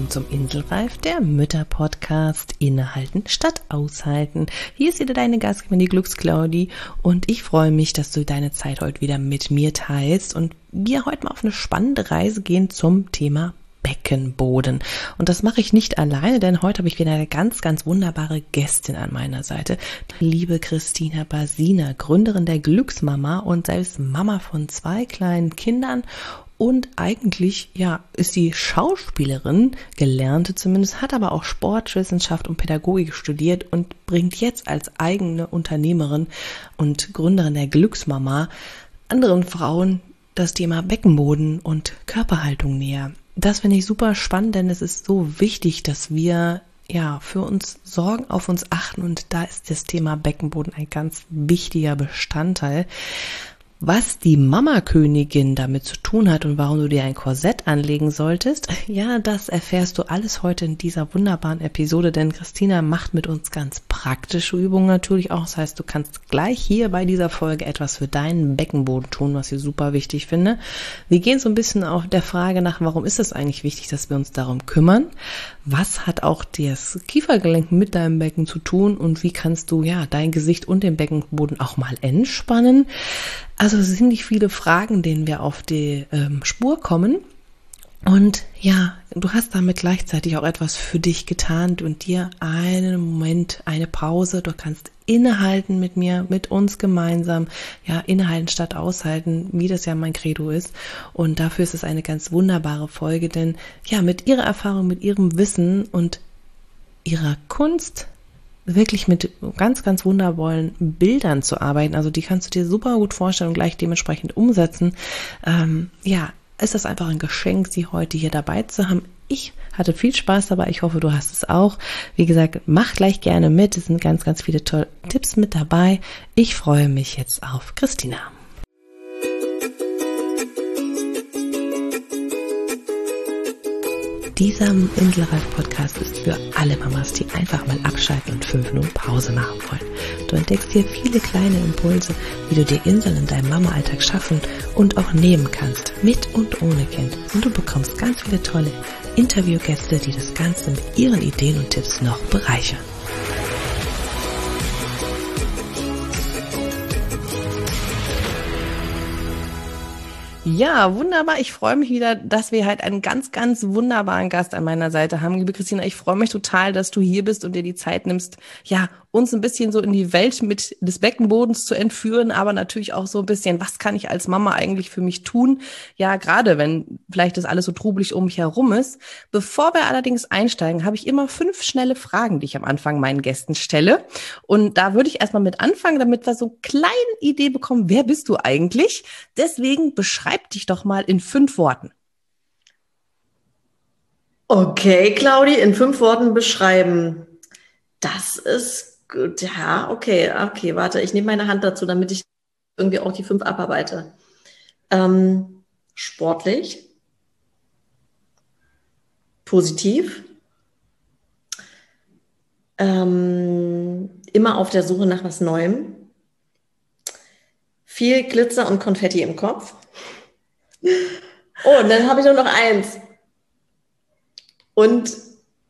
willkommen zum Inselreif, der Mütter-Podcast Innehalten statt Aushalten. Hier ist wieder deine Gastgeberin, die Glücksclaudi, und ich freue mich, dass du deine Zeit heute wieder mit mir teilst und wir heute mal auf eine spannende Reise gehen zum Thema Beckenboden. Und das mache ich nicht alleine, denn heute habe ich wieder eine ganz, ganz wunderbare Gästin an meiner Seite. Die liebe Christina Basina, Gründerin der Glücksmama und selbst Mama von 2 kleinen Kindern. Und eigentlich, ist sie Schauspielerin, gelernte zumindest, hat aber auch Sportwissenschaft und Pädagogik studiert und bringt jetzt als eigene Unternehmerin und Gründerin der Glücksmama anderen Frauen das Thema Beckenboden und Körperhaltung näher. Das finde ich super spannend, denn es ist so wichtig, dass wir für uns sorgen, auf uns achten, und da ist das Thema Beckenboden ein ganz wichtiger Bestandteil. Was die Mama-Königin damit zu tun hat und warum du dir ein Korsett anlegen solltest, das erfährst du alles heute in dieser wunderbaren Episode, denn Christina macht mit uns ganz praktische Übungen natürlich auch. Das heißt, du kannst gleich hier bei dieser Folge etwas für deinen Beckenboden tun, was ich super wichtig finde. Wir gehen so ein bisschen auch der Frage nach, warum ist es eigentlich wichtig, dass wir uns darum kümmern? Was hat auch das Kiefergelenk mit deinem Becken zu tun und wie kannst du dein Gesicht und den Beckenboden auch mal entspannen? Also es sind nicht viele Fragen, denen wir auf die Spur kommen. Und du hast damit gleichzeitig auch etwas für dich getan und dir einen Moment, eine Pause. Du kannst innehalten mit mir, mit uns gemeinsam. Innehalten statt aushalten, wie das ja mein Credo ist. Und dafür ist es eine ganz wunderbare Folge, denn mit ihrer Erfahrung, mit ihrem Wissen und ihrer Kunst wirklich mit ganz, ganz wundervollen Bildern zu arbeiten. Also die kannst du dir super gut vorstellen und gleich dementsprechend umsetzen. Ist das einfach ein Geschenk, sie heute hier dabei zu haben. Ich hatte viel Spaß dabei. Ich hoffe, du hast es auch. Wie gesagt, mach gleich gerne mit. Es sind ganz, ganz viele tolle Tipps mit dabei. Ich freue mich jetzt auf Christina. Dieser Inselreif-Podcast ist für alle Mamas, die einfach mal abschalten und 5 Minuten Pause machen wollen. Du entdeckst hier viele kleine Impulse, wie du dir Inseln in deinem Mama-Alltag schaffen und auch nehmen kannst, mit und ohne Kind. Und du bekommst ganz viele tolle Interviewgäste, die das Ganze mit ihren Ideen und Tipps noch bereichern. Ja, wunderbar. Ich freue mich wieder, dass wir halt einen ganz, ganz wunderbaren Gast an meiner Seite haben. Liebe Christina, ich freue mich total, dass du hier bist und dir die Zeit nimmst, uns ein bisschen so in die Welt des Beckenbodens zu entführen, aber natürlich auch so ein bisschen, was kann ich als Mama eigentlich für mich tun? Gerade wenn vielleicht das alles so trubelig um mich herum ist. Bevor wir allerdings einsteigen, habe ich immer 5 schnelle Fragen, die ich am Anfang meinen Gästen stelle. Und da würde ich erstmal mit anfangen, damit wir so eine kleine Idee bekommen, wer bist du eigentlich? Deswegen beschreib dich doch mal in 5 Worten. Okay, Claudi, in 5 Worten beschreiben. Das ist gut. Okay, warte, ich nehme meine Hand dazu, damit ich irgendwie auch die 5 abarbeite. Sportlich, positiv, immer auf der Suche nach was Neuem, viel Glitzer und Konfetti im Kopf. Oh, und dann habe ich nur noch 1. Und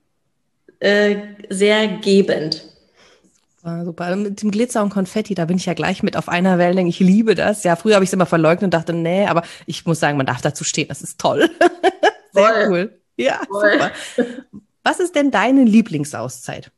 sehr gebend. Super. Mit dem Glitzer und Konfetti, da bin ich ja gleich mit auf einer Wellenlänge. Ich liebe das. Früher habe ich es immer verleugnet und dachte, nee, aber ich muss sagen, man darf dazu stehen. Das ist toll. Sehr cool. Ja, voll. Super. Was ist denn deine Lieblingsauszeit?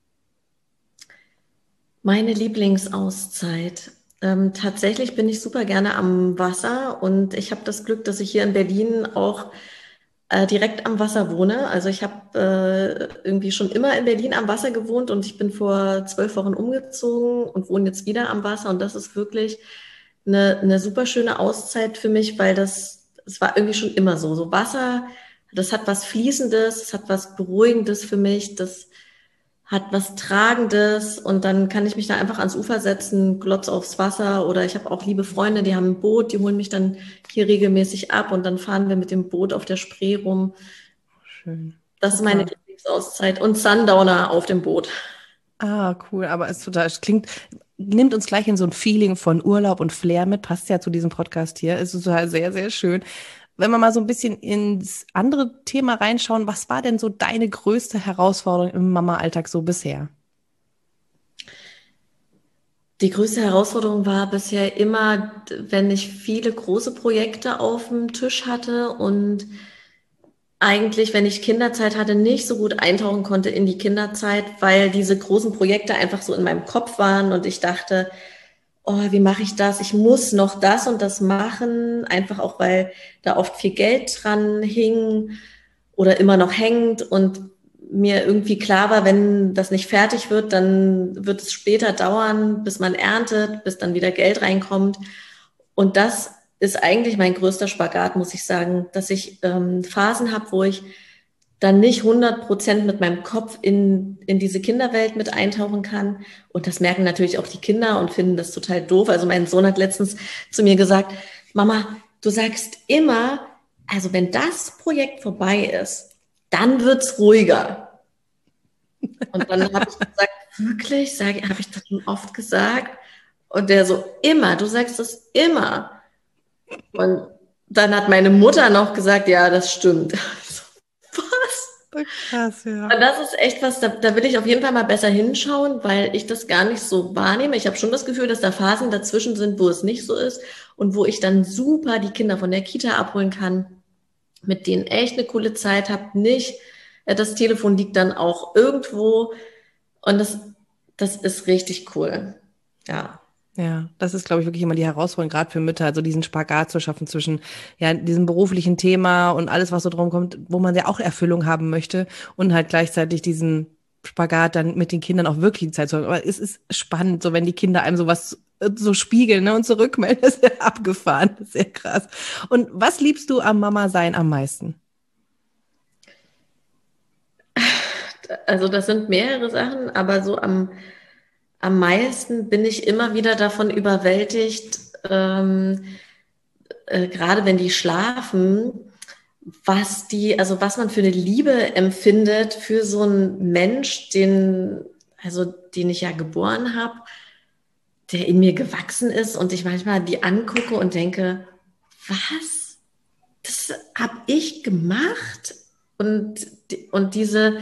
Meine Lieblingsauszeit? Tatsächlich bin ich super gerne am Wasser und ich habe das Glück, dass ich hier in Berlin auch direkt am Wasser wohne. Also ich habe irgendwie schon immer in Berlin am Wasser gewohnt und ich bin vor 12 Wochen umgezogen und wohne jetzt wieder am Wasser. Und das ist wirklich eine super schöne Auszeit für mich, weil das war irgendwie schon immer so. So Wasser, das hat was Fließendes, das hat was Beruhigendes für mich, das hat was Tragendes und dann kann ich mich da einfach ans Ufer setzen, glotz aufs Wasser, oder ich habe auch liebe Freunde, die haben ein Boot, die holen mich dann hier regelmäßig ab und dann fahren wir mit dem Boot auf der Spree rum. Schön. Das ist meine Lieblingsauszeit und Sundowner auf dem Boot. Ah, cool, aber es nimmt uns gleich in so ein Feeling von Urlaub und Flair mit, passt ja zu diesem Podcast hier, ist total sehr, sehr schön. wenn wir mal so ein bisschen ins andere Thema reinschauen, was war denn so deine größte Herausforderung im Mama-Alltag so bisher? Die größte Herausforderung war bisher immer, wenn ich viele große Projekte auf dem Tisch hatte und eigentlich, wenn ich Kinderzeit hatte, nicht so gut eintauchen konnte in die Kinderzeit, weil diese großen Projekte einfach so in meinem Kopf waren und ich dachte, oh, wie mache ich das? Ich muss noch das und das machen, einfach auch, weil da oft viel Geld dran hing oder immer noch hängt und mir irgendwie klar war, wenn das nicht fertig wird, dann wird es später dauern, bis man erntet, bis dann wieder Geld reinkommt. Und das ist eigentlich mein größter Spagat, muss ich sagen, dass ich Phasen habe, wo ich dann nicht 100% mit meinem Kopf in diese Kinderwelt mit eintauchen kann. Und das merken natürlich auch die Kinder und finden das total doof. Also mein Sohn hat letztens zu mir gesagt, Mama, du sagst immer, also wenn das Projekt vorbei ist, dann wird's ruhiger. Und dann habe ich gesagt, wirklich, habe ich das schon oft gesagt? Und der so, immer, du sagst das immer. Und dann hat meine Mutter noch gesagt, ja, das stimmt. Was? Krass, ja. Und das ist echt was, da will ich auf jeden Fall mal besser hinschauen, weil ich das gar nicht so wahrnehme. Ich habe schon das Gefühl, dass da Phasen dazwischen sind, wo es nicht so ist und wo ich dann super die Kinder von der Kita abholen kann, mit denen echt eine coole Zeit habe. Nicht, das Telefon liegt dann auch irgendwo und das ist richtig cool. Ja. Ja, das ist, glaube ich, wirklich immer die Herausforderung, gerade für Mütter, also diesen Spagat zu schaffen zwischen ja diesem beruflichen Thema und alles, was so drum kommt, wo man ja auch Erfüllung haben möchte und halt gleichzeitig diesen Spagat dann mit den Kindern auch wirklich Zeit zu haben. Aber es ist spannend, so wenn die Kinder einem sowas so spiegeln, ne, und zurückmelden, das ist ja abgefahren, das ist sehr krass. Und was liebst du am Mama sein am meisten? Also das sind mehrere Sachen, aber so am meisten bin ich immer wieder davon überwältigt, gerade wenn die schlafen, was man für eine Liebe empfindet für so einen Mensch, den ich ja geboren habe, der in mir gewachsen ist und ich manchmal die angucke und denke, was? Das habe ich gemacht? Und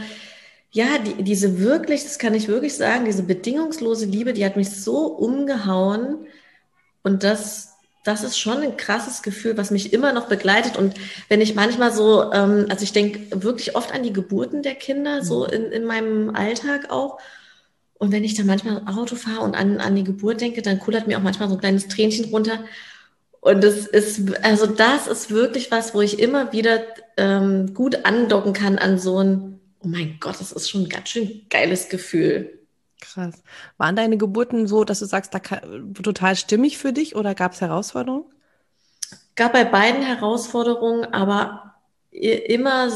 diese wirklich, das kann ich wirklich sagen, diese bedingungslose Liebe, die hat mich so umgehauen und das ist schon ein krasses Gefühl, was mich immer noch begleitet. Und wenn ich manchmal so, also ich denke wirklich oft an die Geburten der Kinder, so in meinem Alltag auch. Und wenn ich dann manchmal Auto fahre und an die Geburt denke, dann kullert mir auch manchmal so ein kleines Tränchen runter. Und das ist wirklich was, wo ich immer wieder gut andocken kann an so ein, oh mein Gott, das ist schon ein ganz schön geiles Gefühl. Krass. Waren deine Geburten so, dass du sagst, total stimmig für dich oder gab es Herausforderungen? Gab bei beiden Herausforderungen, aber immer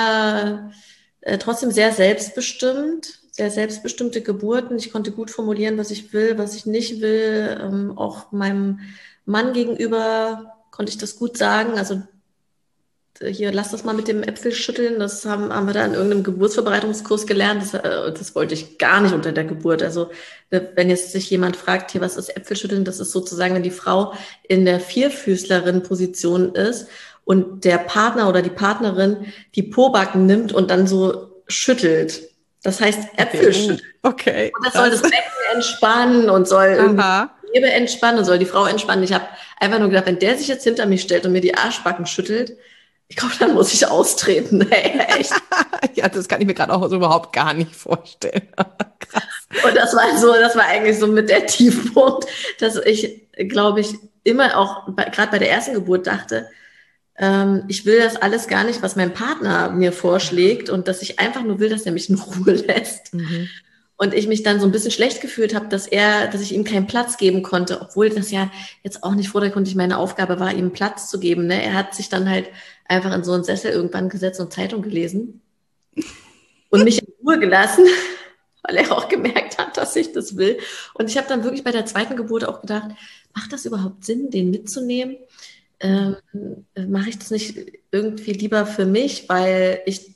trotzdem sehr selbstbestimmte Geburten. Ich konnte gut formulieren, was ich will, was ich nicht will. Auch meinem Mann gegenüber konnte ich das gut sagen. Also hier, lass das mal mit dem Äpfel schütteln. Das haben wir da in irgendeinem Geburtsvorbereitungskurs gelernt. Das wollte ich gar nicht unter der Geburt. Also wenn jetzt sich jemand fragt, hier, was ist Äpfelschütteln? Das ist sozusagen, wenn die Frau in der Vierfüßlerin-Position ist und der Partner oder die Partnerin die Pobacken nimmt und dann so schüttelt. Das heißt Äpfelschütteln. Okay. Und das soll das Becken entspannen und soll irgendwie die Gewebe entspannen und soll die Frau entspannen. Ich habe einfach nur gedacht, wenn der sich jetzt hinter mich stellt und mir die Arschbacken schüttelt, ich glaube, dann muss ich austreten. Hey, echt. Ja, das kann ich mir gerade auch so überhaupt gar nicht vorstellen. Krass. Und das war eigentlich so mit der Tiefpunkt, dass ich, glaube ich, immer auch, gerade bei der ersten Geburt dachte, ich will das alles gar nicht, was mein Partner mir vorschlägt und dass ich einfach nur will, dass er mich in Ruhe lässt. Mhm. Und ich mich dann so ein bisschen schlecht gefühlt habe, dass ich ihm keinen Platz geben konnte, obwohl das ja jetzt auch nicht vordergründig meine Aufgabe war, ihm Platz zu geben. Ne? Er hat sich dann halt einfach in so einen Sessel irgendwann gesetzt und Zeitung gelesen und mich in Ruhe gelassen, weil er auch gemerkt hat, dass ich das will. Und ich habe dann wirklich bei der zweiten Geburt auch gedacht, macht das überhaupt Sinn, den mitzunehmen? Mache ich das nicht irgendwie lieber für mich, weil ich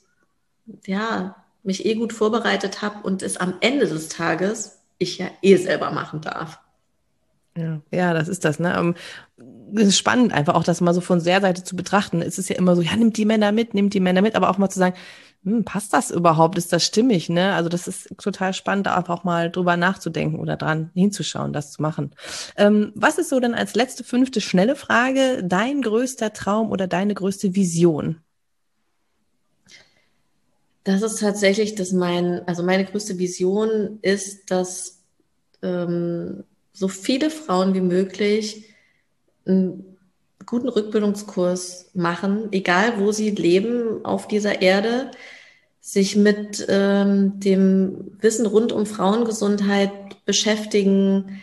mich gut vorbereitet habe und es am Ende des Tages ich ja selber machen darf. Ja, ja, das ist das, ne? Es ist spannend, einfach auch das mal so von der Seite zu betrachten. Es ist ja immer so, ja, nimmt die Männer mit, aber auch mal zu sagen, passt das überhaupt? Ist das stimmig, ne? Also das ist total spannend, da einfach auch mal drüber nachzudenken oder dran hinzuschauen, das zu machen. Was ist so denn als letzte, fünfte, schnelle Frage dein größter Traum oder deine größte Vision? Das ist tatsächlich, also meine größte Vision ist, dass so viele Frauen wie möglich einen guten Rückbildungskurs machen, egal wo sie leben auf dieser Erde, sich mit dem Wissen rund um Frauengesundheit beschäftigen,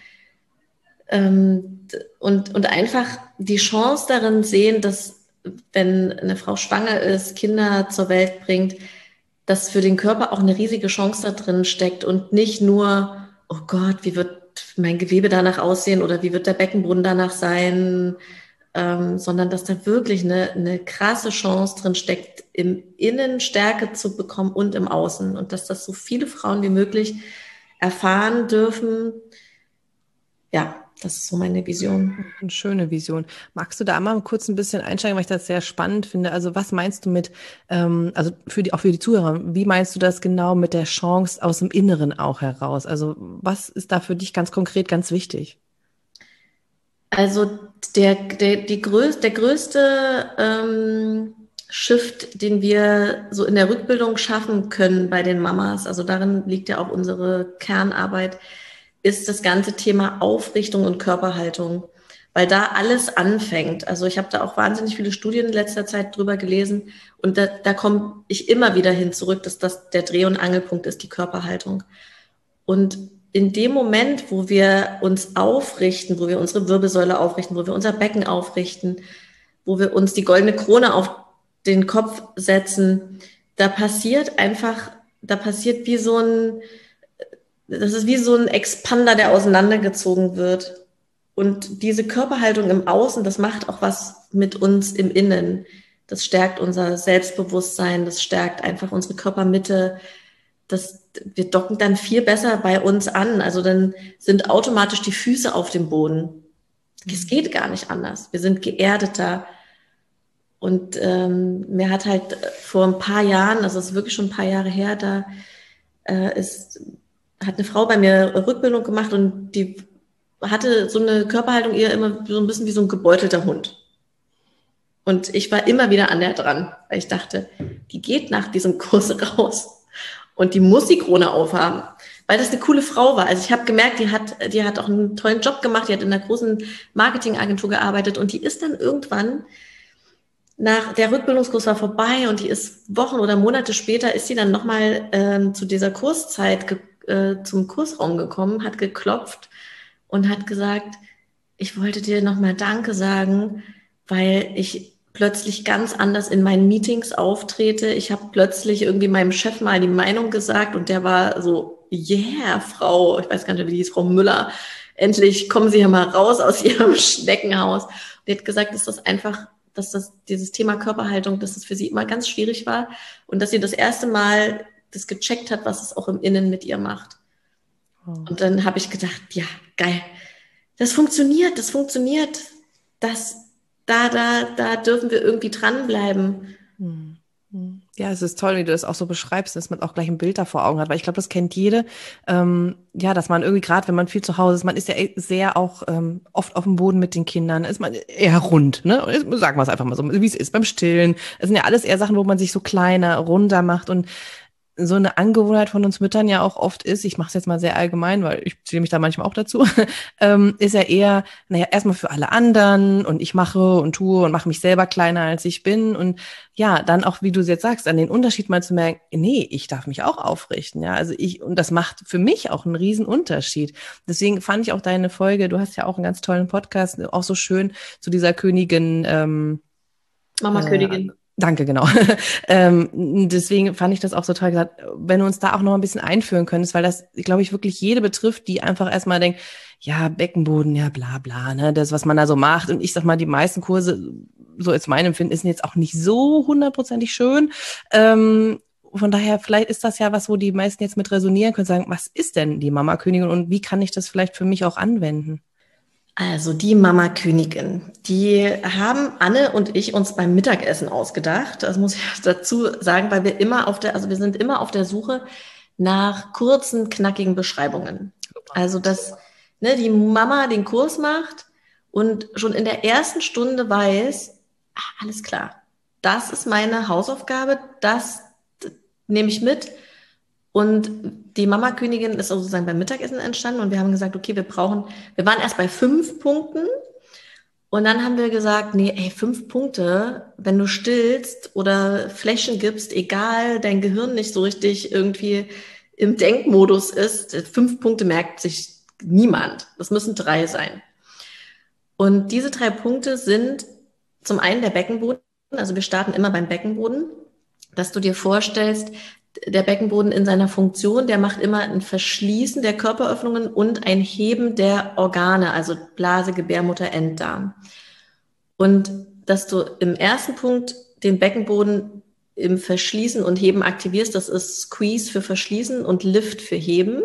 und einfach die Chance darin sehen, dass wenn eine Frau schwanger ist, Kinder zur Welt bringt, dass für den Körper auch eine riesige Chance da drin steckt und nicht nur, oh Gott, wie wird mein Gewebe danach aussehen oder wie wird der Beckenboden danach sein, sondern dass da wirklich eine krasse Chance drin steckt, im Innen Stärke zu bekommen und im Außen und dass das so viele Frauen wie möglich erfahren dürfen. Ja, das ist so meine Vision. Eine schöne Vision. Magst du da mal kurz ein bisschen einsteigen, weil ich das sehr spannend finde? Also was meinst du mit, also auch für die Zuhörer, wie meinst du das genau mit der Chance aus dem Inneren auch heraus? Also was ist da für dich ganz konkret ganz wichtig? Also der größte Shift, den wir so in der Rückbildung schaffen können bei den Mamas, also darin liegt ja auch unsere Kernarbeit, ist das ganze Thema Aufrichtung und Körperhaltung, weil da alles anfängt. Also ich habe da auch wahnsinnig viele Studien in letzter Zeit drüber gelesen und da komme ich immer wieder hin zurück, dass das der Dreh- und Angelpunkt ist, die Körperhaltung. Und in dem Moment, wo wir uns aufrichten, wo wir unsere Wirbelsäule aufrichten, wo wir unser Becken aufrichten, wo wir uns die goldene Krone auf den Kopf setzen, da passiert wie so ein, das ist wie so ein Expander, der auseinandergezogen wird. Und diese Körperhaltung im Außen, das macht auch was mit uns im Innen. Das stärkt unser Selbstbewusstsein, das stärkt einfach unsere Körpermitte. Wir docken dann viel besser bei uns an. Also dann sind automatisch die Füße auf dem Boden. Es geht gar nicht anders. Wir sind geerdeter. Und mir hat halt vor ein paar Jahren, also es ist wirklich schon ein paar Jahre her, da hat eine Frau bei mir Rückbildung gemacht und die hatte so eine Körperhaltung eher immer so ein bisschen wie so ein gebeutelter Hund. Und ich war immer wieder an der dran, weil ich dachte, die geht nach diesem Kurs raus und die muss die Krone aufhaben, weil das eine coole Frau war. Also ich habe gemerkt, die hat auch einen tollen Job gemacht, die hat in einer großen Marketingagentur gearbeitet und die ist dann irgendwann nach der Rückbildungskurs war vorbei und die ist Wochen oder Monate später ist sie dann nochmal zu dieser Kurszeit zum Kursraum gekommen, hat geklopft und hat gesagt, ich wollte dir nochmal Danke sagen, weil ich plötzlich ganz anders in meinen Meetings auftrete. Ich habe plötzlich irgendwie meinem Chef mal die Meinung gesagt und der war so, yeah, Frau, ich weiß gar nicht, wie die hieß, Frau Müller, endlich kommen Sie ja mal raus aus Ihrem Schneckenhaus. Und die hat gesagt, dass dieses Thema Körperhaltung, dass es für sie immer ganz schwierig war und dass sie das erste Mal das gecheckt hat, was es auch im Innen mit ihr macht. Oh. Und dann habe ich gedacht, ja, geil, das funktioniert, da dürfen wir irgendwie dranbleiben. Ja, es ist toll, wie du das auch so beschreibst, dass man auch gleich ein Bild da vor Augen hat, weil ich glaube, das kennt jede. Ja, dass man irgendwie gerade, wenn man viel zu Hause ist, man ist ja sehr auch oft auf dem Boden mit den Kindern, ist man eher rund, ne? Sagen wir es einfach mal so, wie es ist beim Stillen. Es sind ja alles eher Sachen, wo man sich so kleiner, runder macht und so eine Angewohnheit von uns Müttern ja auch oft ist, ich mache es jetzt mal sehr allgemein, weil ich zähle mich da manchmal auch dazu, ist ja eher, naja, erstmal für alle anderen und ich mache und tue und mache mich selber kleiner, als ich bin und ja, dann auch, wie du es jetzt sagst, an den Unterschied mal zu merken, nee, ich darf mich auch aufrichten, ja, also und das macht für mich auch einen riesen Unterschied. Deswegen fand ich auch deine Folge, du hast ja auch einen ganz tollen Podcast, auch so schön zu dieser Königin, Mama Königin. Danke, genau. Deswegen fand ich das auch so toll gesagt, wenn du uns da auch noch ein bisschen einführen könntest, weil das, glaube ich, wirklich jede betrifft, die einfach erstmal denkt, ja, Beckenboden, ja, bla, bla, ne, das, was man da so macht. Und ich sag mal, die meisten Kurse, so als mein Empfinden, sind jetzt auch nicht so hundertprozentig schön. Von daher, vielleicht ist das ja was, wo die meisten jetzt mit resonieren können, sagen, was ist denn die Mama Königin und wie kann ich das vielleicht für mich auch anwenden? Also die Mama-Königin, die haben Anne und ich uns beim Mittagessen ausgedacht. Das muss ich dazu sagen, weil wir sind immer auf der Suche nach kurzen, knackigen Beschreibungen. Also dass die Mama den Kurs macht und schon in der ersten Stunde weiß, alles klar, das ist meine Hausaufgabe, das nehme ich mit. Und die Mama-Königin ist sozusagen beim Mittagessen entstanden und wir haben gesagt, okay, wir waren erst bei 5 Punkten und dann haben wir gesagt, nee, 5 Punkte, wenn du stillst oder Flächen gibst, egal, dein Gehirn nicht so richtig irgendwie im Denkmodus ist, 5 Punkte merkt sich niemand. Das müssen 3 sein. Und diese 3 Punkte sind zum einen der Beckenboden, also wir starten immer beim Beckenboden, dass du dir vorstellst, der Beckenboden in seiner Funktion, der macht immer ein Verschließen der Körperöffnungen und ein Heben der Organe, also Blase, Gebärmutter, Enddarm. Und dass du im ersten Punkt den Beckenboden im Verschließen und Heben aktivierst, das ist Squeeze für Verschließen und Lift für Heben.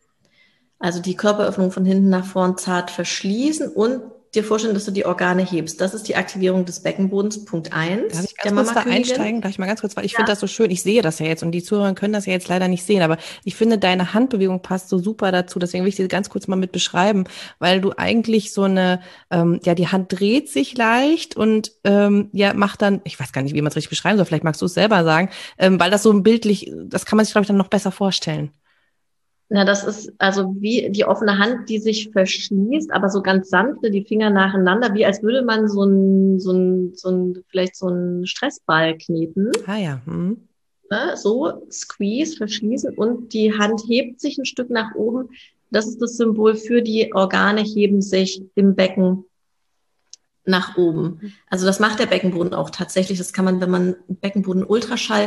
Also die Körperöffnung von hinten nach vorn zart verschließen und dir vorstellen, dass du die Organe hebst. Das ist die Aktivierung des Beckenbodens, Punkt 1. Darf ich ganz kurz da einsteigen? Darf ich mal ganz kurz, weil ich finde das so schön. Ich sehe das ja jetzt und die Zuhörer können das ja jetzt leider nicht sehen, aber ich finde, deine Handbewegung passt so super dazu. Deswegen will ich sie ganz kurz mal mit beschreiben, weil du eigentlich so eine, die Hand dreht sich leicht und macht dann, ich weiß gar nicht, wie man es richtig beschreiben soll, vielleicht magst du es selber sagen, weil das so ein bildlich, das kann man sich, glaube ich, dann noch besser vorstellen. Na, das ist also wie die offene Hand, die sich verschließt, aber so ganz sanfte, die Finger nacheinander, wie als würde man vielleicht so einen Stressball kneten. Ah ja. Mhm. Ne? So, squeeze, verschließen und die Hand hebt sich ein Stück nach oben. Das ist das Symbol für die Organe heben sich im Becken nach oben. Also das macht der Beckenboden auch tatsächlich. Das kann man, wenn man Beckenboden-Ultraschall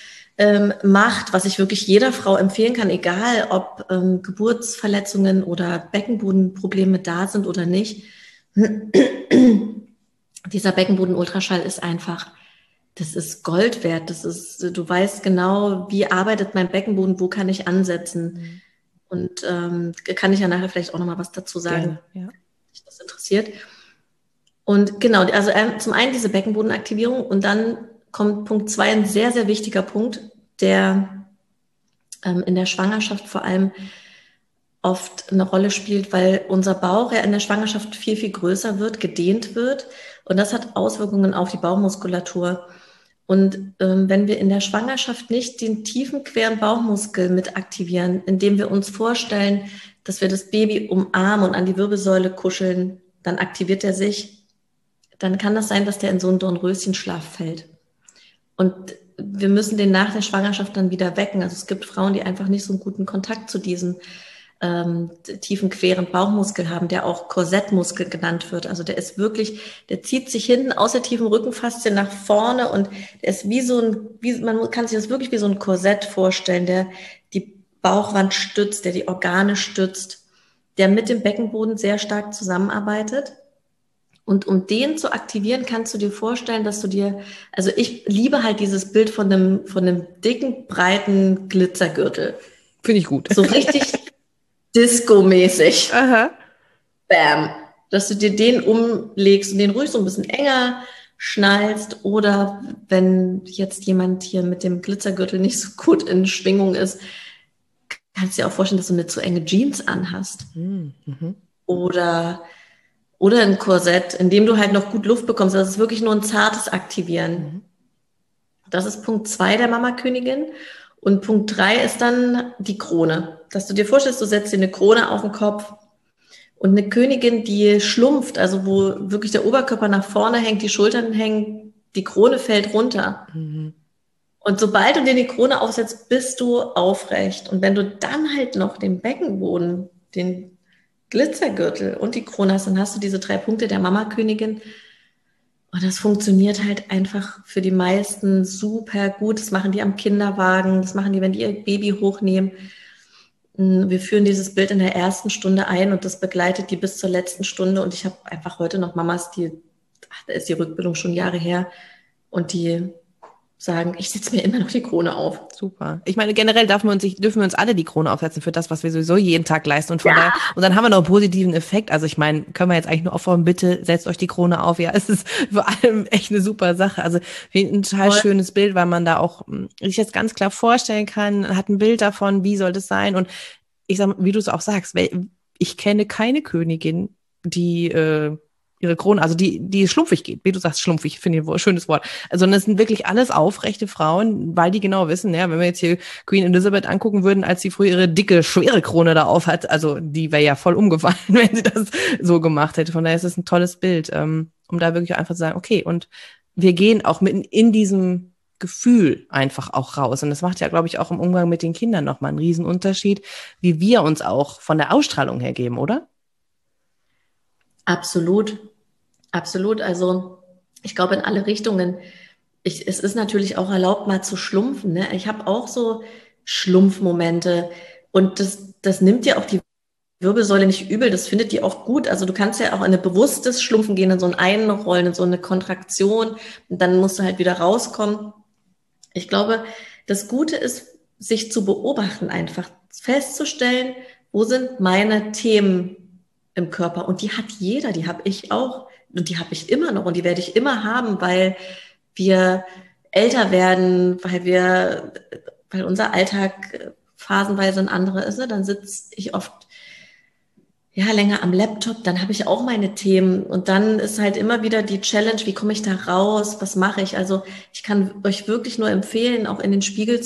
macht, was ich wirklich jeder Frau empfehlen kann, egal ob Geburtsverletzungen oder Beckenbodenprobleme da sind oder nicht. Dieser Beckenboden-Ultraschall ist einfach, das ist Gold wert. Du weißt genau, wie arbeitet mein Beckenboden, wo kann ich ansetzen. Und kann ich ja nachher vielleicht auch nochmal was dazu sagen, gerne, ja. wenn dich das interessiert. Und genau, also zum einen diese Beckenbodenaktivierung und dann kommt Punkt 2, ein sehr, sehr wichtiger Punkt, der in der Schwangerschaft vor allem oft eine Rolle spielt, weil unser Bauch ja in der Schwangerschaft viel, viel größer wird, gedehnt wird. Und das hat Auswirkungen auf die Bauchmuskulatur. Und wenn wir in der Schwangerschaft nicht den tiefen, queren Bauchmuskel mit aktivieren, indem wir uns vorstellen, dass wir das Baby umarmen und an die Wirbelsäule kuscheln, dann aktiviert er sich. Dann kann das sein, dass der in so einen Dornröschenschlaf fällt. Und wir müssen den nach der Schwangerschaft dann wieder wecken. Also es gibt Frauen, die einfach nicht so einen guten Kontakt zu diesem tiefen, queren Bauchmuskel haben, der auch Korsettmuskel genannt wird. Also der zieht sich hinten aus der tiefen Rückenfaszie nach vorne und der ist man kann sich das wirklich wie so ein Korsett vorstellen, der die Bauchwand stützt, der die Organe stützt, der mit dem Beckenboden sehr stark zusammenarbeitet. Und um den zu aktivieren, kannst du dir vorstellen, dass also ich liebe halt dieses Bild von einem dicken, breiten Glitzergürtel. Finde ich gut. So richtig Disco-mäßig. Aha. Bam. Dass du dir den umlegst und den ruhig so ein bisschen enger schnallst oder wenn jetzt jemand hier mit dem Glitzergürtel nicht so gut in Schwingung ist, kannst du dir auch vorstellen, dass du eine zu enge Jeans anhast. Mhm. Oder ein Korsett, in dem du halt noch gut Luft bekommst. Das ist wirklich nur ein zartes Aktivieren. Das ist Punkt 2 der Mama-Königin. Und Punkt 3 ist dann die Krone. Dass du dir vorstellst, du setzt dir eine Krone auf den Kopf und eine Königin, die schlumpft, also wo wirklich der Oberkörper nach vorne hängt, die Schultern hängen, die Krone fällt runter. Mhm. Und sobald du dir die Krone aufsetzt, bist du aufrecht. Und wenn du dann halt noch den Beckenboden, den Glitzergürtel und die Krone hast, dann hast du diese 3 Punkte der Mama-Königin. Und das funktioniert halt einfach für die meisten super gut. Das machen die am Kinderwagen, das machen die, wenn die ihr Baby hochnehmen. Wir führen dieses Bild in der ersten Stunde ein und das begleitet die bis zur letzten Stunde. Und ich habe einfach heute noch Mamas, da ist die Rückbildung schon Jahre her und die sagen, ich setze mir immer noch die Krone auf. Super. Ich meine, generell dürfen wir uns alle die Krone aufsetzen für das, was wir sowieso jeden Tag leisten. Und von Ja, daher, und dann haben wir noch einen positiven Effekt. Also ich meine, können wir jetzt eigentlich nur auffordern, bitte setzt euch die Krone auf. Ja, es ist vor allem echt eine super Sache. Also ein total voll. schönes Bild, weil man da auch sich jetzt ganz klar vorstellen kann, hat ein Bild davon, wie soll das sein. Und ich sag, wie du es auch sagst, ich kenne keine Königin, die ihre Krone, also die schlumpfig geht, wie du sagst, schlumpfig, finde ich ein schönes Wort. Also das sind wirklich alles aufrechte Frauen, weil die genau wissen, ja, wenn wir jetzt hier Queen Elizabeth angucken würden, als sie früher ihre dicke, schwere Krone da auf hat, also die wäre ja voll umgefallen, wenn sie das so gemacht hätte. Von daher ist es ein tolles Bild, um da wirklich einfach zu sagen, okay, und wir gehen auch mitten in diesem Gefühl einfach auch raus. Und das macht ja, glaube ich, auch im Umgang mit den Kindern nochmal einen Riesenunterschied, wie wir uns auch von der Ausstrahlung her geben, oder? Absolut, absolut. Also ich glaube in alle Richtungen. Es ist natürlich auch erlaubt, mal zu schlumpfen. Ne? Ich habe auch so Schlumpfmomente und das nimmt dir auch die Wirbelsäule nicht übel, das findet die auch gut. Also du kannst ja auch in ein bewusstes Schlumpfen gehen, in so ein Einrollen, in so eine Kontraktion und dann musst du halt wieder rauskommen. Ich glaube, das Gute ist, sich zu beobachten, einfach festzustellen, wo sind meine Themen im Körper. Und die hat jeder, die habe ich auch und die habe ich immer noch und die werde ich immer haben, weil wir älter werden, weil unser Alltag phasenweise ein anderer ist. Ne? Dann sitze ich oft ja, länger am Laptop, dann habe ich auch meine Themen und dann ist halt immer wieder die Challenge, wie komme ich da raus, was mache ich? Also ich kann euch wirklich nur empfehlen, auch in den Spiegel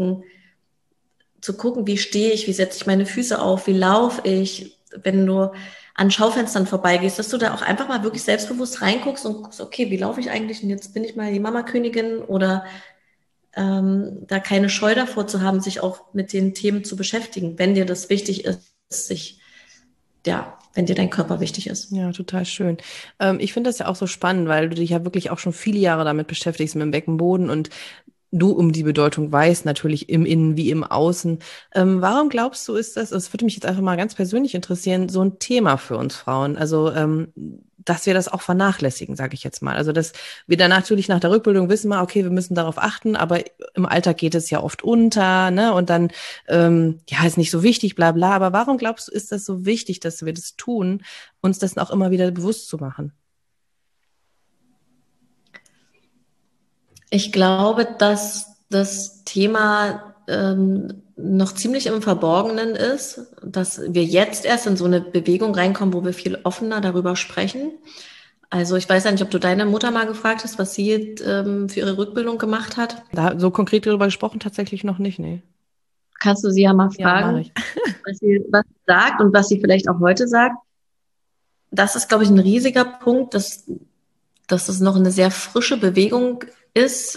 zu gucken, wie stehe ich, wie setze ich meine Füße auf, wie laufe ich, wenn du an Schaufenstern vorbeigehst, dass du da auch einfach mal wirklich selbstbewusst reinguckst und guckst, okay, wie laufe ich eigentlich und jetzt bin ich mal die Mama-Königin oder da keine Scheu davor zu haben, sich auch mit den Themen zu beschäftigen, wenn dir das wichtig ist, wenn dir dein Körper wichtig ist. Ja, total schön. Ich finde das ja auch so spannend, weil du dich ja wirklich auch schon viele Jahre damit beschäftigst mit dem Beckenboden und du um die Bedeutung weißt, natürlich im Innen wie im Außen. Warum glaubst du, ist das würde mich jetzt einfach mal ganz persönlich interessieren, so ein Thema für uns Frauen? Also, dass wir das auch vernachlässigen, sage ich jetzt mal. Also, dass wir dann natürlich nach der Rückbildung wissen mal, okay, wir müssen darauf achten, aber im Alltag geht es ja oft unter, ne? Und dann, ja, ist nicht so wichtig, bla bla. Aber warum glaubst du, ist das so wichtig, dass wir das tun, uns das auch immer wieder bewusst zu machen? Ich glaube, dass das Thema noch ziemlich im Verborgenen ist, dass wir jetzt erst in so eine Bewegung reinkommen, wo wir viel offener darüber sprechen. Also ich weiß ja nicht, ob du deine Mutter mal gefragt hast, was sie für ihre Rückbildung gemacht hat. Da so konkret darüber gesprochen tatsächlich noch nicht, nee. Kannst du sie ja mal Ja, mache fragen, ich. was sie sagt und was sie vielleicht auch heute sagt. Das ist, glaube ich, ein riesiger Punkt, dass es noch eine sehr frische Bewegung ist.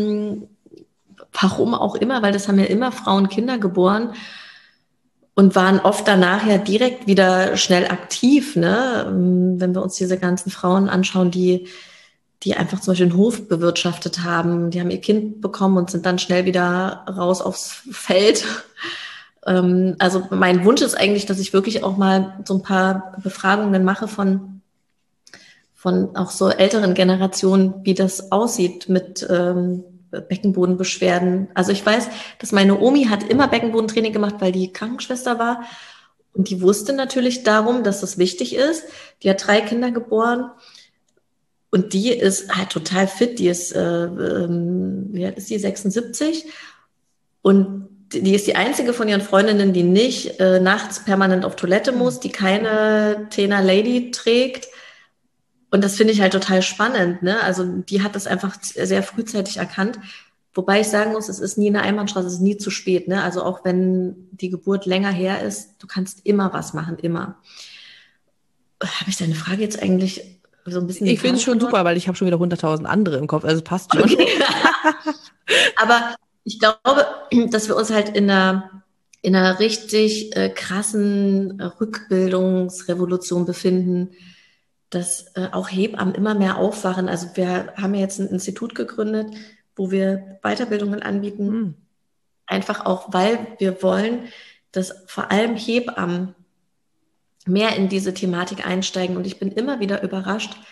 Warum auch immer, weil das haben ja immer Frauen Kinder geboren und waren oft danach ja direkt wieder schnell aktiv, ne? Wenn wir uns diese ganzen Frauen anschauen, die einfach zum Beispiel einen Hof bewirtschaftet haben, die haben ihr Kind bekommen und sind dann schnell wieder raus aufs Feld. Also mein Wunsch ist eigentlich, dass ich wirklich auch mal so ein paar Befragungen mache von auch so älteren Generationen, wie das aussieht mit Beckenbodenbeschwerden. Also ich weiß, dass meine Omi hat immer Beckenbodentraining gemacht, weil die Krankenschwester war. Und die wusste natürlich darum, dass das wichtig ist. Die hat 3 Kinder geboren. Und die ist halt total fit. Die ist, wie alt ist die? 76. Und die ist die einzige von ihren Freundinnen, die nicht nachts permanent auf Toilette muss, die keine Tena Lady trägt. Und das finde ich halt total spannend, ne? Also die hat das einfach sehr frühzeitig erkannt. Wobei ich sagen muss, es ist nie eine Einbahnstraße, es ist nie zu spät, ne? Also auch wenn die Geburt länger her ist, du kannst immer was machen, immer. Habe ich deine Frage jetzt eigentlich so ein bisschen den Ich finde Faden es schon verloren? super, weil ich habe schon wieder 100.000 andere im Kopf, also es passt schon. Okay. Aber ich glaube, dass wir uns halt in einer richtig krassen Rückbildungsrevolution befinden, dass auch Hebammen immer mehr aufwachen. Also wir haben ja jetzt ein Institut gegründet, wo wir Weiterbildungen anbieten, Hm. einfach auch, weil wir wollen, dass vor allem Hebammen mehr in diese Thematik einsteigen. Und ich bin immer wieder überrascht,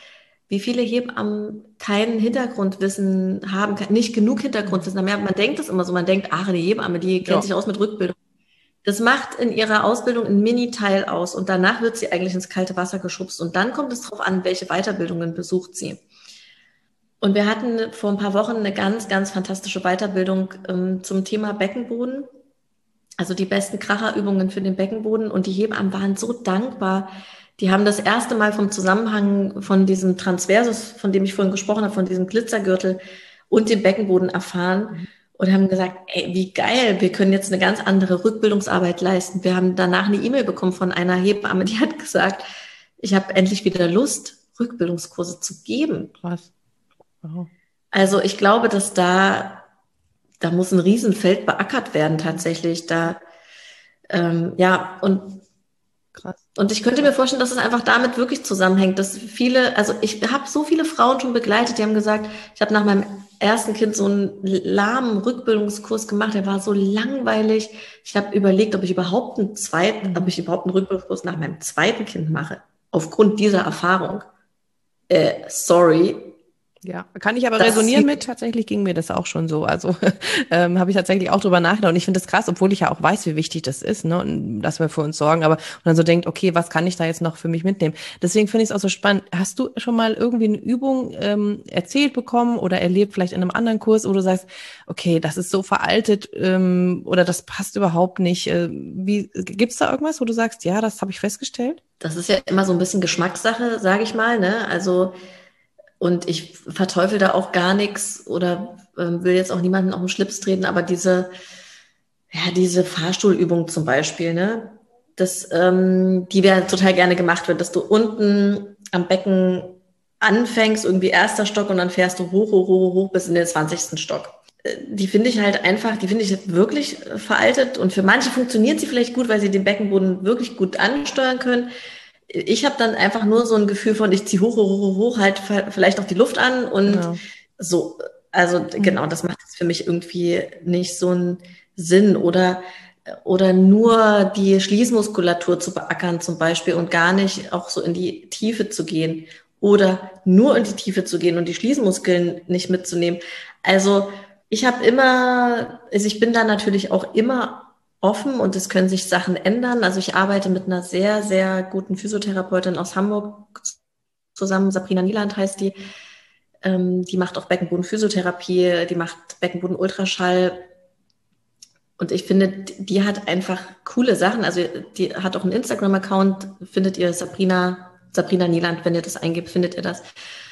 wie viele Hebammen kein Hintergrundwissen haben, nicht genug Hintergrundwissen haben. Ja, man denkt das immer so, man denkt, ach, die Hebamme, die kennt sich aus mit Rückbildung. Das macht in ihrer Ausbildung einen Mini-Teil aus und danach wird sie eigentlich ins kalte Wasser geschubst und dann kommt es darauf an, welche Weiterbildungen besucht sie. Und wir hatten vor ein paar Wochen eine ganz, ganz fantastische Weiterbildung zum Thema Beckenboden. Also die besten Kracherübungen für den Beckenboden. Und die Hebammen waren so dankbar. Die haben das erste Mal vom Zusammenhang von diesem Transversus, von dem ich vorhin gesprochen habe, von diesem Glitzergürtel und dem Beckenboden erfahren und haben gesagt, ey, wie geil, wir können jetzt eine ganz andere Rückbildungsarbeit leisten. Wir haben danach eine E-Mail bekommen von einer Hebamme, die hat gesagt, ich habe endlich wieder Lust, Rückbildungskurse zu geben. Krass. Wow. Also ich glaube, dass da muss ein Riesenfeld beackert werden tatsächlich. Ja, Krass. und ich könnte mir vorstellen, dass es einfach damit wirklich zusammenhängt, dass viele, also ich habe so viele Frauen schon begleitet, die haben gesagt, ich habe nach meinem ersten Kind so einen lahmen Rückbildungskurs gemacht, der war so langweilig. Ich habe überlegt, ob ich überhaupt einen Rückbildungskurs nach meinem zweiten Kind mache, aufgrund dieser Erfahrung. Sorry. Ja, kann ich aber resonieren mit. Tatsächlich ging mir das auch schon so. Also habe ich tatsächlich auch drüber nachgedacht. Und ich finde das krass, obwohl ich ja auch weiß, wie wichtig das ist, ne, und dass wir für uns sorgen. Aber und dann so denkt, okay, was kann ich da jetzt noch für mich mitnehmen? Deswegen finde ich es auch so spannend. Hast du schon mal irgendwie eine Übung erzählt bekommen oder erlebt, vielleicht in einem anderen Kurs, wo du sagst, okay, das ist so veraltet oder das passt überhaupt nicht? Gibt's da irgendwas, wo du sagst, ja, das habe ich festgestellt? Das ist ja immer so ein bisschen Geschmackssache, sage ich mal, ne? Also und ich verteufel da auch gar nichts oder will jetzt auch niemanden auf den Schlips treten, aber diese Fahrstuhlübung zum Beispiel, ne, die wäre total gerne gemacht wird, dass du unten am Becken anfängst, irgendwie erster Stock und dann fährst du hoch bis in den 20. Stock. Die finde ich wirklich veraltet und für manche funktioniert sie vielleicht gut, weil sie den Beckenboden wirklich gut ansteuern können. Ich habe dann einfach nur so ein Gefühl von, ich ziehe hoch, halt vielleicht auch die Luft an und so. Also genau, das macht jetzt für mich irgendwie nicht so einen Sinn oder nur die Schließmuskulatur zu beackern zum Beispiel und gar nicht auch so in die Tiefe zu gehen oder nur in die Tiefe zu gehen und die Schließmuskeln nicht mitzunehmen. Also ich bin da natürlich auch immer offen und es können sich Sachen ändern. Also ich arbeite mit einer sehr, sehr guten Physiotherapeutin aus Hamburg zusammen. Sabrina Nieland heißt die. Die macht auch Beckenboden-Physiotherapie, die macht Beckenboden-Ultraschall. Und ich finde, die hat einfach coole Sachen. Also die hat auch einen Instagram-Account, findet ihr Sabrina Nieland, wenn ihr das eingebt, findet ihr das.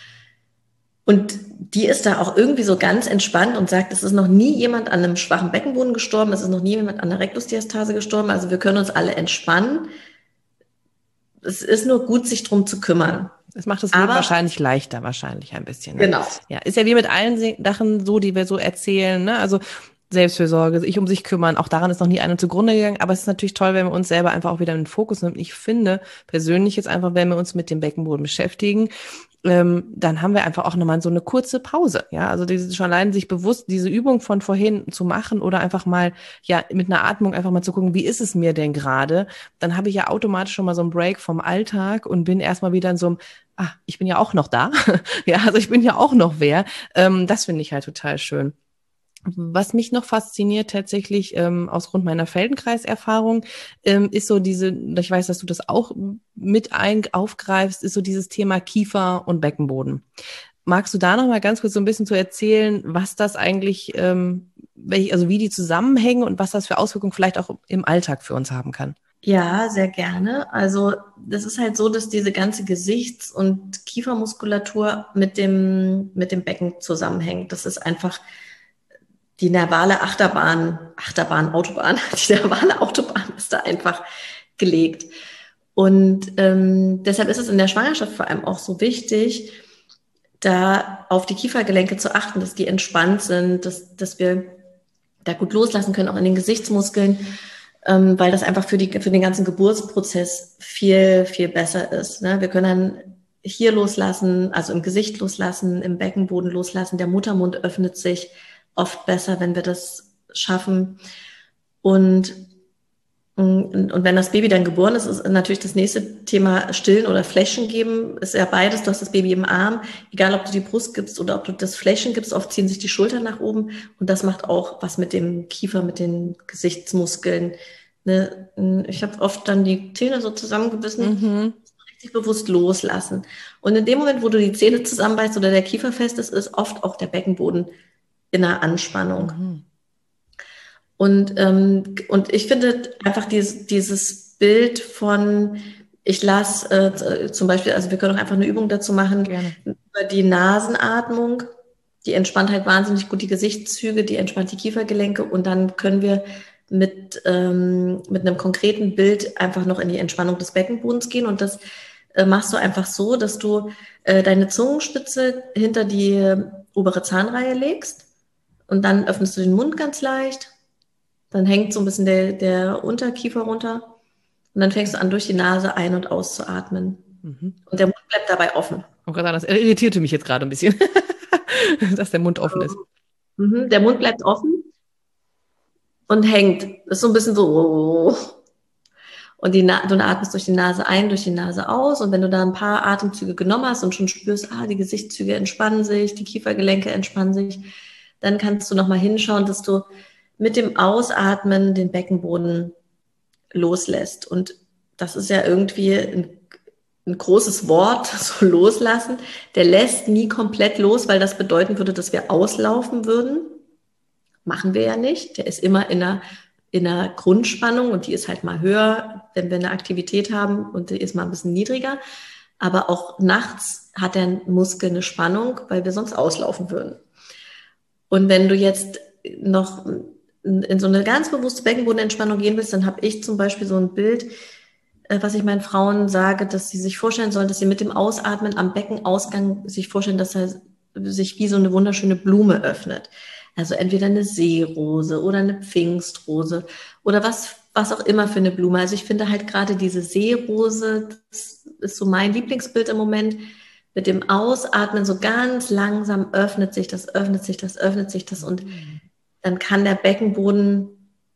Und die ist da auch irgendwie so ganz entspannt und sagt, es ist noch nie jemand an einem schwachen Beckenboden gestorben, es ist noch nie jemand an einer Rektusdiastase gestorben, also wir können uns alle entspannen. Es ist nur gut, sich drum zu kümmern. Es macht das Leben wahrscheinlich leichter, ein bisschen. Ne? Genau. Ja, ist ja wie mit allen Sachen so, die wir so erzählen, ne? Also Selbstfürsorge, sich um sich kümmern, auch daran ist noch nie einer zugrunde gegangen, aber es ist natürlich toll, wenn wir uns selber einfach auch wieder in den Fokus nehmen. Ich finde persönlich jetzt einfach, wenn wir uns mit dem Beckenboden beschäftigen, dann haben wir einfach auch nochmal so eine kurze Pause, ja, also schon allein sich bewusst diese Übung von vorhin zu machen oder einfach mal, ja, mit einer Atmung einfach mal zu gucken, wie ist es mir denn gerade, dann habe ich ja automatisch schon mal so einen Break vom Alltag und bin erstmal wieder in so einem, ich bin ja auch noch da, ja, also ich bin ja auch noch wer, das finde ich halt total schön. Was mich noch fasziniert tatsächlich aus Grund meiner Feldenkreiserfahrung ist so ich weiß, dass du das auch mit aufgreifst, ist so dieses Thema Kiefer und Beckenboden. Magst du da noch mal ganz kurz so ein bisschen zu erzählen, was das eigentlich, wie die zusammenhängen und was das für Auswirkungen vielleicht auch im Alltag für uns haben kann? Ja, sehr gerne. Also das ist halt so, dass diese ganze Gesichts- und Kiefermuskulatur mit dem Becken zusammenhängt. Das ist einfach die nervale Autobahn ist da einfach gelegt. Und deshalb ist es in der Schwangerschaft vor allem auch so wichtig, da auf die Kiefergelenke zu achten, dass die entspannt sind, dass wir da gut loslassen können, auch in den Gesichtsmuskeln, weil das einfach für den ganzen Geburtsprozess viel, viel besser ist. Ne? Wir können dann hier loslassen, also im Gesicht loslassen, im Beckenboden loslassen, der Muttermund öffnet sich oft besser, wenn wir das schaffen. Und Und wenn das Baby dann geboren ist, ist natürlich das nächste Thema Stillen oder Fläschchen geben. Ist ja beides. Du hast das Baby im Arm. Egal, ob du die Brust gibst oder ob du das Fläschchen gibst, oft ziehen sich die Schultern nach oben. Und das macht auch was mit dem Kiefer, mit den Gesichtsmuskeln. Ne? Ich habe oft dann die Zähne so zusammengebissen, richtig bewusst loslassen. Und in dem Moment, wo du die Zähne zusammenbeißt oder der Kiefer fest ist, ist oft auch der Beckenboden in einer Anspannung. Und ich finde einfach dieses Bild von, ich lasse zum Beispiel, also wir können auch einfach eine Übung dazu machen, über die Nasenatmung, die entspannt halt wahnsinnig gut die Gesichtszüge, die entspannt die Kiefergelenke und dann können wir mit einem konkreten Bild einfach noch in die Entspannung des Beckenbodens gehen und das machst du einfach so, dass du deine Zungenspitze hinter die obere Zahnreihe legst und dann öffnest du den Mund ganz leicht. Dann hängt so ein bisschen der Unterkiefer runter und dann fängst du an, durch die Nase ein- und auszuatmen. Und der Mund bleibt dabei offen. Oh Gott, das irritierte mich jetzt gerade ein bisschen, dass der Mund offen ist. Der Mund bleibt offen und hängt. Das ist so ein bisschen so. Und du atmest durch die Nase ein, durch die Nase aus. Und wenn du da ein paar Atemzüge genommen hast und schon spürst, die Gesichtszüge entspannen sich, die Kiefergelenke entspannen sich, dann kannst du nochmal hinschauen, dass du mit dem Ausatmen den Beckenboden loslässt. Und das ist ja irgendwie ein großes Wort, so loslassen. Der lässt nie komplett los, weil das bedeuten würde, dass wir auslaufen würden. Machen wir ja nicht. Der ist immer in einer Grundspannung und die ist halt mal höher, wenn wir eine Aktivität haben und die ist mal ein bisschen niedriger. Aber auch nachts hat der Muskel eine Spannung, weil wir sonst auslaufen würden. Und wenn du jetzt noch in so eine ganz bewusste Beckenbodenentspannung gehen willst, dann habe ich zum Beispiel so ein Bild, was ich meinen Frauen sage, dass sie sich vorstellen sollen, dass sie mit dem Ausatmen am Beckenausgang sich vorstellen, dass er sich wie so eine wunderschöne Blume öffnet. Also entweder eine Seerose oder eine Pfingstrose oder was auch immer für eine Blume. Also ich finde halt gerade diese Seerose, das ist so mein Lieblingsbild im Moment. Mit dem Ausatmen so ganz langsam öffnet sich das und dann kann der Beckenboden,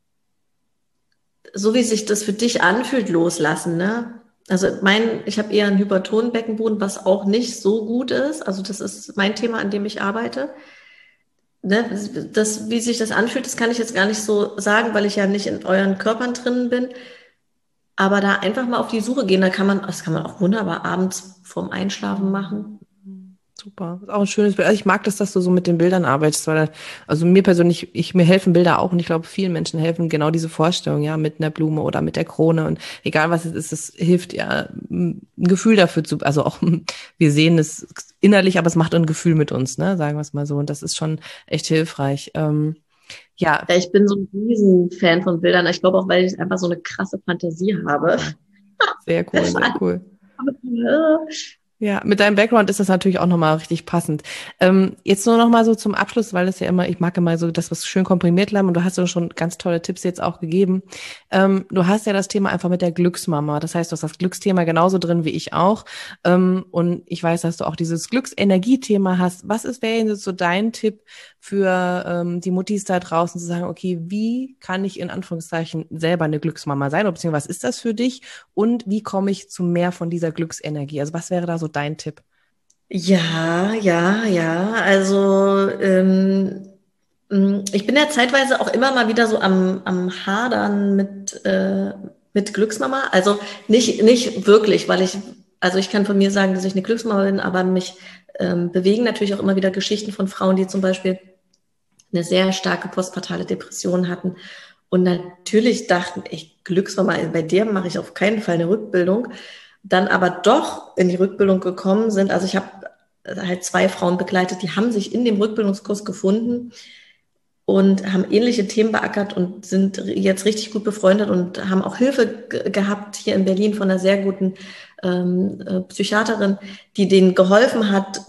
so wie sich das für dich anfühlt, loslassen, ne? Also ich habe eher einen hypertonen Beckenboden, was auch nicht so gut ist. Also das ist mein Thema, an dem ich arbeite. Ne? Wie sich das anfühlt, das kann ich jetzt gar nicht so sagen, weil ich ja nicht in euren Körpern drin bin. Aber da einfach mal auf die Suche gehen, das kann man auch wunderbar abends vorm Einschlafen machen. Super. Ist auch ein schönes Bild. Also ich mag das, dass du so mit den Bildern arbeitest, weil, also mir persönlich, mir helfen Bilder auch und ich glaube, vielen Menschen helfen genau diese Vorstellung, ja, mit einer Blume oder mit der Krone und egal was es ist, es hilft ja, ein Gefühl dafür also auch, wir sehen es innerlich, aber es macht ein Gefühl mit uns, ne, sagen wir es mal so und das ist schon echt hilfreich. Ja, ich bin so ein Riesenfan von Bildern. Ich glaube auch, weil ich einfach so eine krasse Fantasie habe. Sehr cool, sehr cool. Ja, mit deinem Background ist das natürlich auch nochmal richtig passend. Jetzt nur nochmal so zum Abschluss, weil es ja immer, ich mag immer so das, was schön komprimiert bleibt und du hast ja schon ganz tolle Tipps jetzt auch gegeben. Du hast ja das Thema einfach mit der Glücksmama. Das heißt, du hast das Glücksthema genauso drin wie ich auch. Und ich weiß, dass du auch dieses Glücksenergiethema hast. Was wäre jetzt so dein Tipp für die Muttis da draußen zu sagen, okay, wie kann ich in Anführungszeichen selber eine Glücksmama sein? Oder beziehungsweise was ist das für dich? Und wie komme ich zu mehr von dieser Glücksenergie? Also was wäre da so dein Tipp? Ja. Also ich bin ja zeitweise auch immer mal wieder so am Hadern mit Glücksmama. Also nicht wirklich, also ich kann von mir sagen, dass ich eine Glücksmama bin, aber mich bewegen natürlich auch immer wieder Geschichten von Frauen, die zum Beispiel eine sehr starke postpartale Depression hatten. Und natürlich dachten, Glücksmama, bei der mache ich auf keinen Fall eine Rückbildung. Dann aber doch in die Rückbildung gekommen sind. Also ich habe halt 2 Frauen begleitet, die haben sich in dem Rückbildungskurs gefunden und haben ähnliche Themen beackert und sind jetzt richtig gut befreundet und haben auch Hilfe gehabt hier in Berlin von einer sehr guten Psychiaterin, die denen geholfen hat,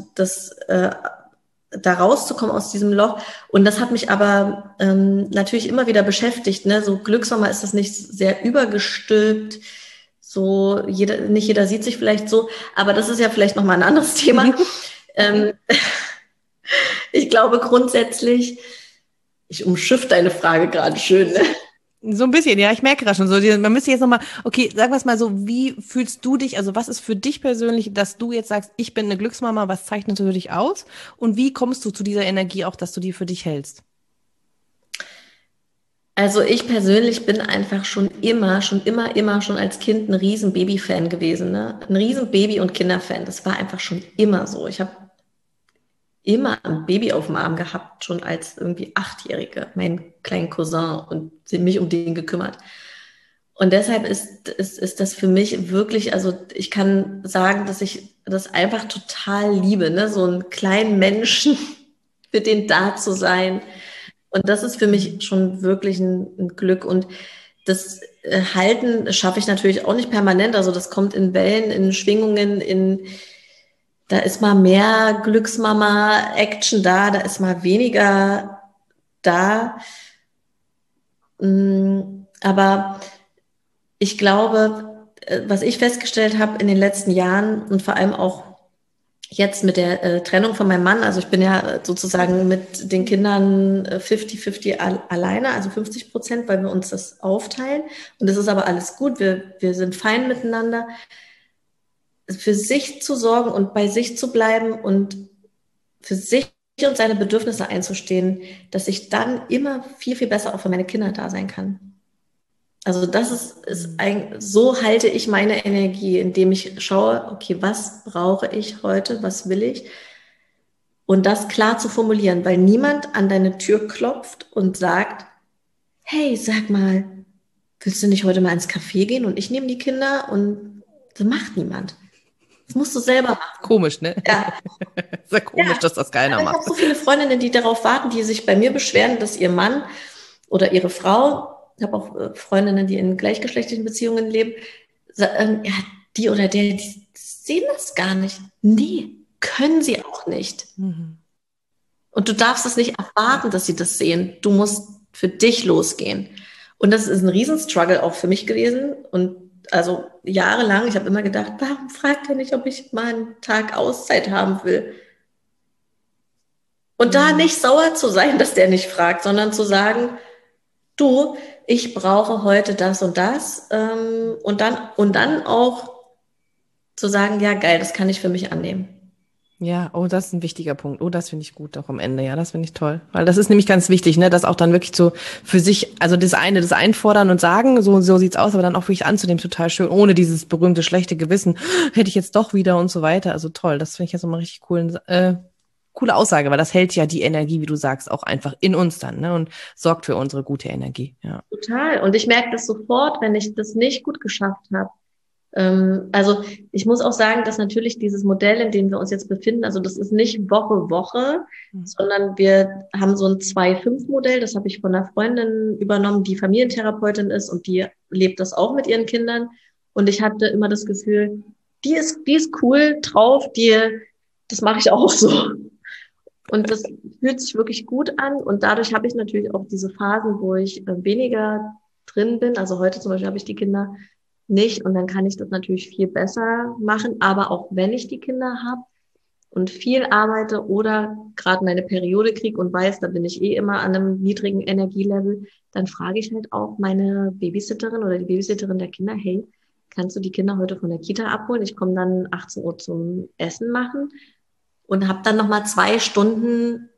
da rauszukommen aus diesem Loch. Und das hat mich aber natürlich immer wieder beschäftigt. Ne? So Glücksmama ist das nicht sehr übergestülpt. So nicht jeder sieht sich vielleicht so, aber das ist ja vielleicht nochmal ein anderes Thema. Ich glaube grundsätzlich, ich umschiff deine Frage gerade schön, ne? So ein bisschen, ja, ich merke gerade schon so. Man müsste jetzt nochmal, okay, sag was mal so, wie fühlst du dich, also was ist für dich persönlich, dass du jetzt sagst, ich bin eine Glücksmama, was zeichnet für dich aus? Und wie kommst du zu dieser Energie auch, dass du die für dich hältst? Also ich persönlich bin einfach schon als Kind ein riesen Baby-Fan gewesen, ne? Ein riesen Baby- und Kinderfan. Das war einfach schon immer so. Ich habe immer ein Baby auf dem Arm gehabt, schon als irgendwie Achtjährige, meinen kleinen Cousin und mich um den gekümmert. Und deshalb ist das für mich wirklich, also ich kann sagen, dass ich das einfach total liebe, ne? So einen kleinen Menschen, für den da zu sein. Und das ist für mich schon wirklich ein Glück. Und das Halten schaffe ich natürlich auch nicht permanent. Also das kommt in Wellen, in Schwingungen, da ist mal mehr Glücksmama-Action da ist mal weniger da. Aber ich glaube, was ich festgestellt habe in den letzten Jahren und vor allem auch jetzt mit der Trennung von meinem Mann, also ich bin ja sozusagen mit den Kindern 50-50 alleine, also 50%, weil wir uns das aufteilen. Und das ist aber alles gut, wir sind fein miteinander. Für sich zu sorgen und bei sich zu bleiben und für sich und seine Bedürfnisse einzustehen, dass ich dann immer viel, viel besser auch für meine Kinder da sein kann. Also das ist ein, so halte ich meine Energie, indem ich schaue, okay, was brauche ich heute, was will ich? Und das klar zu formulieren, weil niemand an deine Tür klopft und sagt, hey, sag mal, willst du nicht heute mal ins Café gehen und ich nehme die Kinder? Und das macht niemand. Das musst du selber machen. Komisch, ne? Ja, Ist ja komisch, ja. dass das keiner Aber ich macht. habe so viele Freundinnen, die darauf warten, die sich bei mir beschweren, dass ihr Mann oder ihre Frau, ich habe auch Freundinnen, die in gleichgeschlechtlichen Beziehungen leben, ja, die oder der, die sehen das gar nicht. Nee, können sie auch nicht. Mhm. Und du darfst es nicht erwarten, dass sie das sehen. Du musst für dich losgehen. Und das ist ein Riesenstruggle auch für mich gewesen. Und also jahrelang, ich habe immer gedacht, warum fragt er nicht, ob ich mal einen Tag Auszeit haben will? Und da Mhm. nicht sauer zu sein, dass der nicht fragt, sondern zu sagen, du, ich brauche heute das und das. Und dann auch zu sagen, ja, geil, das kann ich für mich annehmen. Ja, oh, das ist ein wichtiger Punkt. Oh, das finde ich gut auch am Ende. Ja, das finde ich toll. Weil das ist nämlich ganz wichtig, ne, das auch dann wirklich so für sich, also das Einfordern und sagen, so sieht's aus, aber dann auch wirklich anzunehmen, total schön, ohne dieses berühmte schlechte Gewissen, hätte ich jetzt doch wieder und so weiter. Also toll, das finde ich jetzt nochmal richtig coole Aussage, weil das hält ja die Energie, wie du sagst, auch einfach in uns dann, ne, und sorgt für unsere gute Energie. Ja. Total. Und ich merke das sofort, wenn ich das nicht gut geschafft habe. Also ich muss auch sagen, dass natürlich dieses Modell, in dem wir uns jetzt befinden, also das ist nicht Woche, sondern wir haben so ein 2-5-Modell. Das habe ich von einer Freundin übernommen, die Familientherapeutin ist und die lebt das auch mit ihren Kindern. Und ich hatte immer das Gefühl, die ist cool drauf, das mache ich auch so. Und das fühlt sich wirklich gut an. Und dadurch habe ich natürlich auch diese Phasen, wo ich weniger drin bin. Also heute zum Beispiel habe ich die Kinder nicht und dann kann ich das natürlich viel besser machen. Aber auch wenn ich die Kinder habe und viel arbeite oder gerade meine Periode kriege und weiß, da bin ich eh immer an einem niedrigen Energielevel, dann frage ich halt auch meine Babysitterin oder die Babysitterin der Kinder, hey, kannst du die Kinder heute von der Kita abholen? Ich komme dann 18 Uhr zum Essen machen und habe dann nochmal 2 Stunden,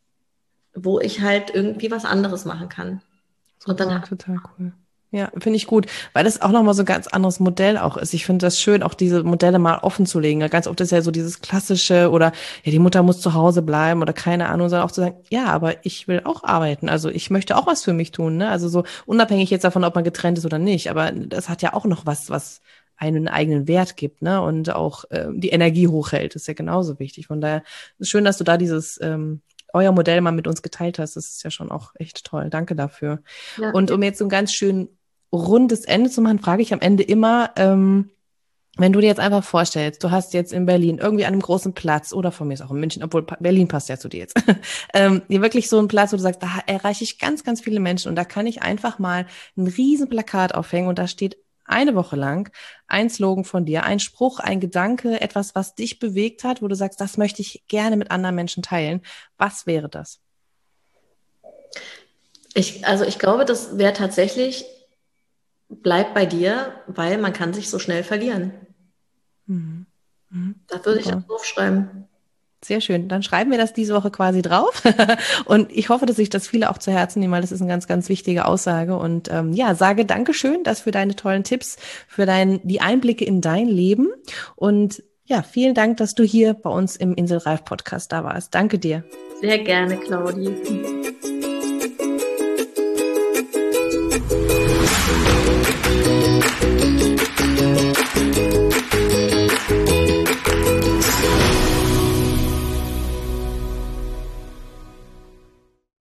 wo ich halt irgendwie was anderes machen kann. Und dann Super, total cool. Ja, finde ich gut, weil das auch nochmal so ein ganz anderes Modell auch ist. Ich finde das schön, auch diese Modelle mal offen zu legen. Ganz oft ist ja so dieses klassische oder ja, die Mutter muss zu Hause bleiben oder keine Ahnung, sondern auch zu sagen, ja, aber ich will auch arbeiten. Also ich möchte auch was für mich tun, ne? Also so unabhängig jetzt davon, ob man getrennt ist oder nicht. Aber das hat ja auch noch was einen eigenen Wert gibt, ne? Und auch die Energie hochhält, ist ja genauso wichtig. Von daher ist schön, dass du da euer Modell mal mit uns geteilt hast. Das ist ja schon auch echt toll. Danke dafür. ja, Und um jetzt so ein ganz schön rundes Ende zu machen, frage ich am Ende immer, wenn du dir jetzt einfach vorstellst, du hast jetzt in Berlin irgendwie an einem großen Platz oder von mir ist auch in München, obwohl Berlin passt ja zu dir jetzt, hier wirklich so einen Platz, wo du sagst, da erreiche ich ganz, ganz viele Menschen und da kann ich einfach mal ein riesen Plakat aufhängen und da steht eine Woche lang ein Slogan von dir, ein Spruch, ein Gedanke, etwas, was dich bewegt hat, wo du sagst, das möchte ich gerne mit anderen Menschen teilen. Was wäre das? Ich glaube, das wäre tatsächlich, bleib bei dir, weil man kann sich so schnell verlieren. Mhm. Mhm. Da würde ich das Super. draufschreiben. Sehr schön. Dann schreiben wir das diese Woche quasi drauf. Und ich hoffe, dass sich das viele auch zu Herzen nehmen, weil das ist eine ganz, ganz wichtige Aussage. Und ja, sage Dankeschön, das für deine tollen Tipps, für die Einblicke in dein Leben. Und ja, vielen Dank, dass du hier bei uns im Inselreif Podcast da warst. Danke dir. Sehr gerne, Claudi.